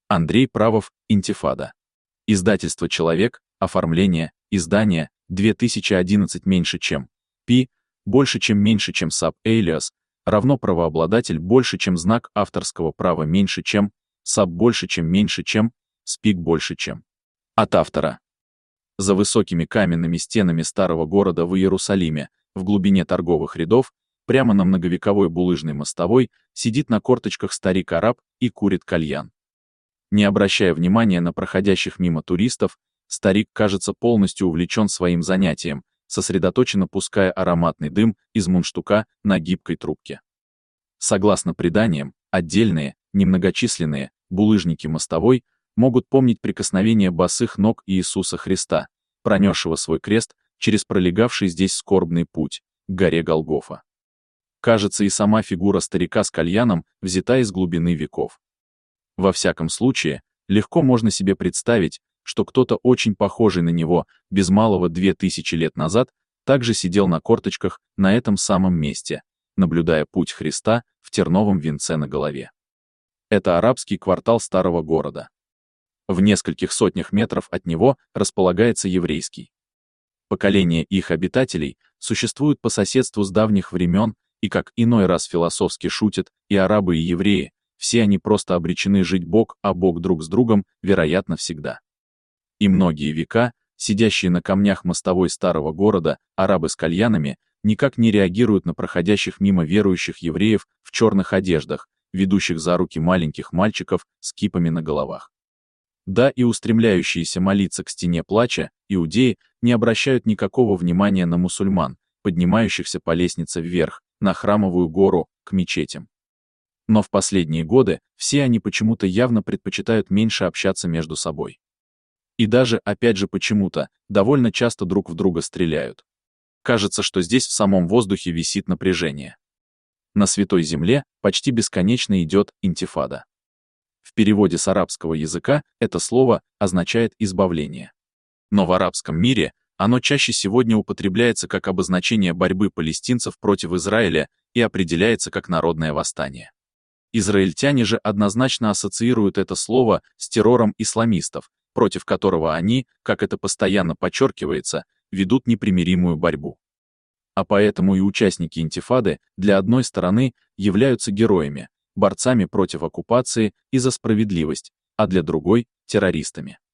Андрей Правов, Интифада. Издательство «Человек», оформление, издание, 2011 меньше чем, Пи, больше чем меньше чем саб alias, равно правообладатель больше чем знак авторского права меньше чем, саб больше чем меньше чем, спик больше чем. От автора. За высокими каменными стенами старого города в Иерусалиме, в глубине торговых рядов, прямо на многовековой булыжной мостовой, сидит на корточках старик-араб и курит кальян. Не обращая внимания на проходящих мимо туристов, старик кажется полностью увлечен своим занятием, сосредоточенно пуская ароматный дым из мундштука на гибкой трубке. Согласно преданиям, отдельные, немногочисленные булыжники мостовой могут помнить прикосновение босых ног Иисуса Христа, пронесшего свой крест через пролегавший здесь скорбный путь, к горе Голгофа. Кажется, и сама фигура старика с кальяном взята из глубины веков. Во всяком случае, легко можно себе представить, что кто-то очень похожий на него, без малого 2000 лет назад, также сидел на корточках на этом самом месте, наблюдая путь Христа в терновом венце на голове. Это арабский квартал старого города. В нескольких сотнях метров от него располагается еврейский. Поколения их обитателей существуют по соседству с давних времен, и как иной раз философски шутят и арабы, и евреи, все они просто обречены жить бок о бок друг с другом, вероятно, всегда. И многие века, сидящие на камнях мостовой старого города, арабы с кальянами, никак не реагируют на проходящих мимо верующих евреев в черных одеждах, ведущих за руки маленьких мальчиков с кипами на головах. Да, и устремляющиеся молиться к стене плача, иудеи не обращают никакого внимания на мусульман, поднимающихся по лестнице вверх, на храмовую гору, к мечетям. Но в последние годы все они почему-то явно предпочитают меньше общаться между собой. И даже, опять же почему-то, довольно часто друг в друга стреляют. Кажется, что здесь в самом воздухе висит напряжение. На Святой Земле почти бесконечно идет интифада. В переводе с арабского языка это слово означает «избавление». Но в арабском мире оно чаще сегодня употребляется как обозначение борьбы палестинцев против Израиля и определяется как народное восстание. Израильтяне же однозначно ассоциируют это слово с террором исламистов, против которого они, как это постоянно подчеркивается, ведут непримиримую борьбу. А поэтому и участники интифады для одной стороны являются героями, борцами против оккупации и за справедливость, а для другой — террористами.